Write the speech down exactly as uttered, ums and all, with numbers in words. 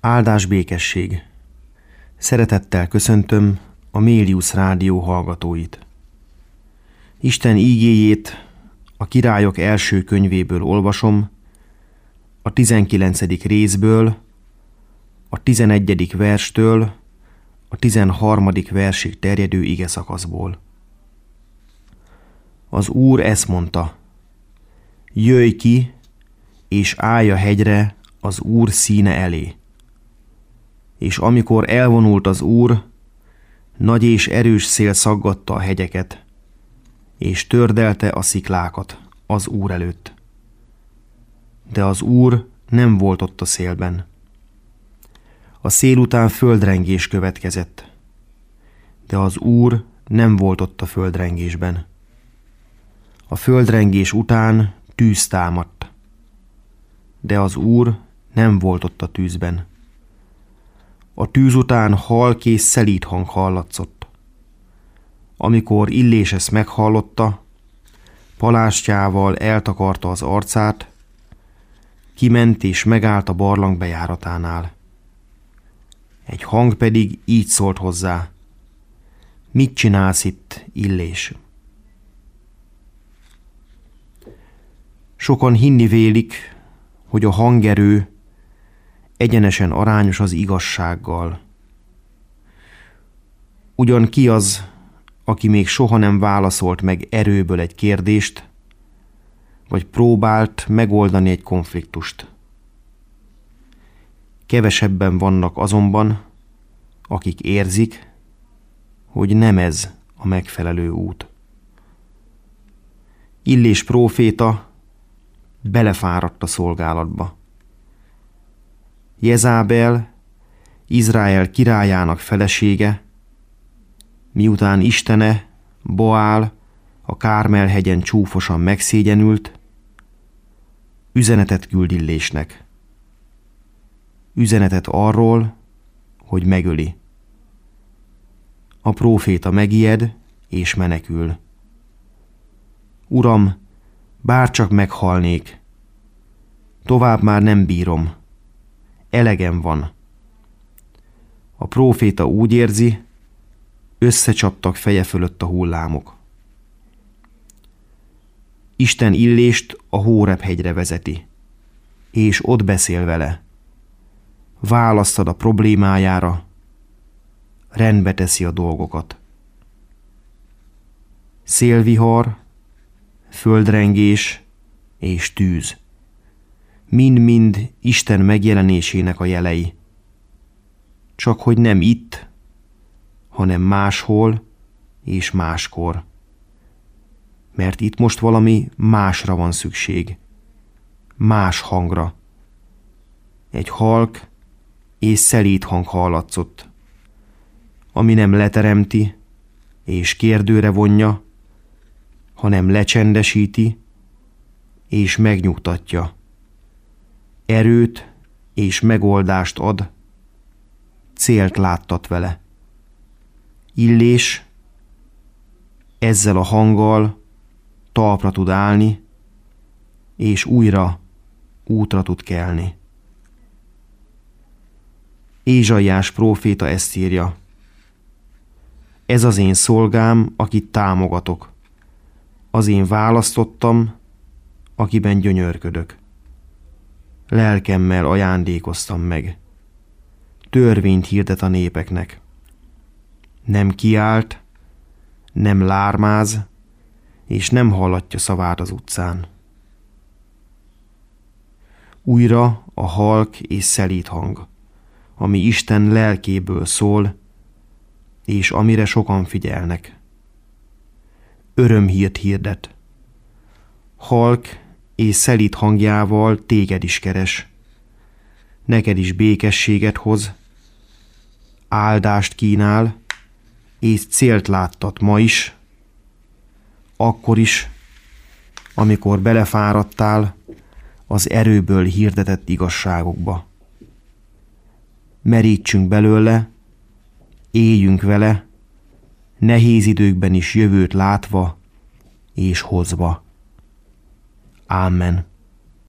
Áldás békesség! Szeretettel köszöntöm a Mélius Rádió hallgatóit. Isten ígéjét a Királyok első könyvéből olvasom, a tizenkilencedik részből, a tizenegyedik verstől a tizenharmadik versig terjedő igeszakaszból. Az Úr ezt mondta: jöjj ki, és állj a hegyre az Úr színe elé. És amikor elvonult az Úr, nagy és erős szél szaggatta a hegyeket, és tördelte a sziklákat az Úr előtt. De az Úr nem volt ott a szélben. A szél után földrengés következett, de az Úr nem volt ott a földrengésben. A földrengés után tűz támadt, de az Úr nem volt ott a tűzben. A tűz után halk és szelíd hang hallatszott. Amikor Illés ezt meghallotta, palástjával eltakarta az arcát, kiment és megállt a barlang bejáratánál. Egy hang pedig így szólt hozzá: mit csinálsz itt, Illés? Sokan hinni vélik, hogy a hangerő egyenesen arányos az igazsággal. Ugyan ki az, aki még soha nem válaszolt meg erőből egy kérdést, vagy próbált megoldani egy konfliktust? Kevesebben vannak azonban, akik érzik, hogy nem ez a megfelelő út. Illés próféta belefáradt a szolgálatba. Jezábel, Izrael királyának felesége, miután istene, Baál, a Kármel-hegyen csúfosan megszégyenült, üzenetet küld Illésnek. Üzenetet arról, hogy megöli. A próféta megijed és menekül. Uram, bárcsak meghalnék, tovább már nem bírom, elegem van. A próféta úgy érzi, összecsaptak feje fölött a hullámok. Isten Illést a Hóreb hegyre vezeti, és ott beszél vele. Választ ad a problémájára, rendbe teszi a dolgokat. Szélvihar, földrengés és tűz. Mind-mind Isten megjelenésének a jelei. Csak hogy nem itt, hanem máshol és máskor. Mert itt most valami másra van szükség. Más hangra. Egy halk és szelíd hang hallatszott, ami nem leteremti és kérdőre vonja, hanem lecsendesíti és megnyugtatja. Erőt és megoldást ad, célt láttat vele. Illés ezzel a hanggal talpra tud állni, és újra útra tud kelni. Ézsaiás próféta ezt írja: ez az én szolgám, akit támogatok, az én választottam, akiben gyönyörködök. Lelkemmel ajándékoztam meg. Törvényt hirdet a népeknek. Nem kiált, nem lármáz, és nem hallatja szavát az utcán. Újra a halk és szelíd hang, ami Isten lelkéből szól, és amire sokan figyelnek. Örömhírt hirdet. Halk és szelíd hangjával téged is keres. Neked is békességet hoz, áldást kínál, és célt láttat ma is, akkor is, amikor belefáradtál az erőből hirdetett igazságokba. Merítsünk belőle, éljünk vele, nehéz időkben is jövőt látva és hozva. Ámen.